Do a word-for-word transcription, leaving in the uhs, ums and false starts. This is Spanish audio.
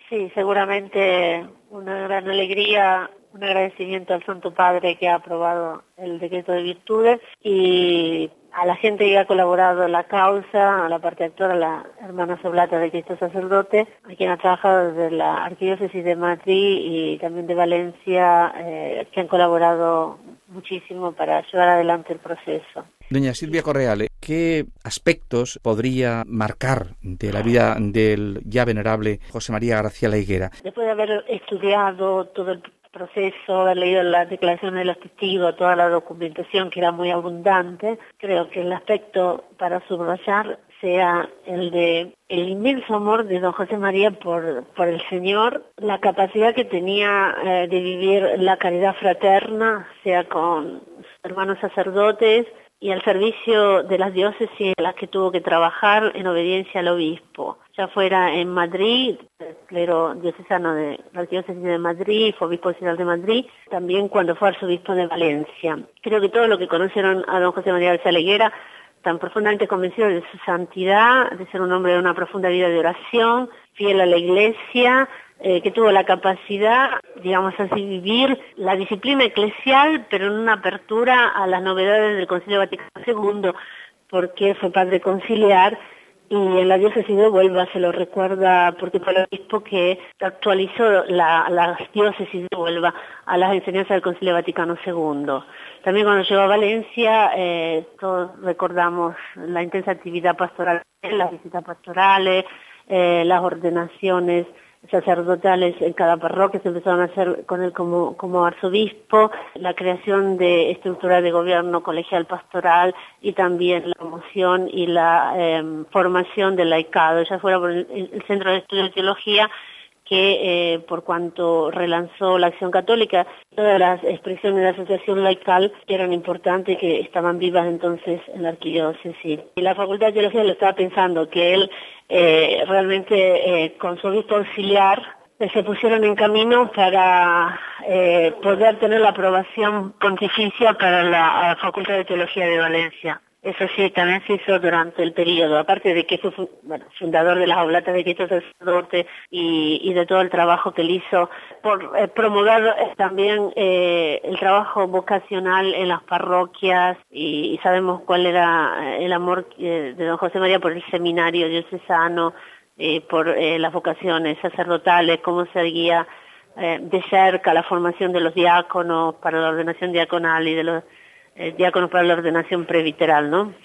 Sí, seguramente una gran alegría, un agradecimiento al Santo Padre que ha aprobado el decreto de virtudes y a la gente que ha colaborado en la causa, a la parte actora, la hermana Soblata de Cristo Sacerdote, a quien ha trabajado desde la Arquidiócesis de Madrid y también de Valencia, eh, que han colaborado muchísimo para llevar adelante el proceso. Doña Silvia Correale, ¿qué aspectos podría marcar de la vida del ya venerable José María García La Higuera? Después de haber estudiado todo el proceso, haber leído las declaraciones de los testigos, toda la documentación que era muy abundante, creo que el aspecto para subrayar sea el de el inmenso amor de don José María por, por el Señor, la capacidad que tenía eh, de vivir la caridad fraterna, sea con sus hermanos sacerdotes, y al servicio de las diócesis en las que tuvo que trabajar en obediencia al obispo, ya fuera en Madrid, el clero diocesano de la Arquidiócesis de Madrid, fue obispo auxiliar de Madrid, también cuando fue arzobispo de Valencia. Creo que todos los que conocieron a don José María García La Higuera están profundamente convencidos de su santidad, de ser un hombre de una profunda vida de oración, fiel a la Iglesia, eh, que tuvo la capacidad, digamos así, vivir la disciplina eclesial, pero en una apertura a las novedades del Concilio Vaticano segundo, porque fue padre conciliar, y en la diócesis de Huelva se lo recuerda porque fue el obispo que actualizó la, la diócesis de Huelva a las enseñanzas del Concilio Vaticano segundo. También cuando llegó a Valencia, eh, todos recordamos la intensa actividad pastoral, las visitas pastorales, eh, las ordenaciones sacerdotales en cada parroquia se empezaron a hacer con él como, como arzobispo, la creación de estructuras de gobierno colegial pastoral y también la promoción y la eh, formación del laicado, ya fuera por el, el Centro de Estudios de Teología, que eh, por cuanto relanzó la Acción Católica, todas las expresiones de la asociación laical que eran importantes, que estaban vivas entonces en la arquidiócesis. Y la Facultad de Teología lo estaba pensando, que él eh, realmente eh, con su obispo auxiliar eh, se pusieron en camino para eh, poder tener la aprobación pontificia para la Facultad de Teología de Valencia. Eso sí, también se hizo durante el periodo, aparte de que fue bueno, fundador de las Oblatas de Cristo Sacerdote y, y de todo el trabajo que él hizo por eh, promover eh, también eh, el trabajo vocacional en las parroquias y, y sabemos cuál era el amor eh, de don José María por el seminario diocesano, eh, por eh, las vocaciones sacerdotales, cómo seguía eh, de cerca la formación de los diáconos para la ordenación diaconal y de los Eh, diáconos para la ordenación presbiteral, ¿no?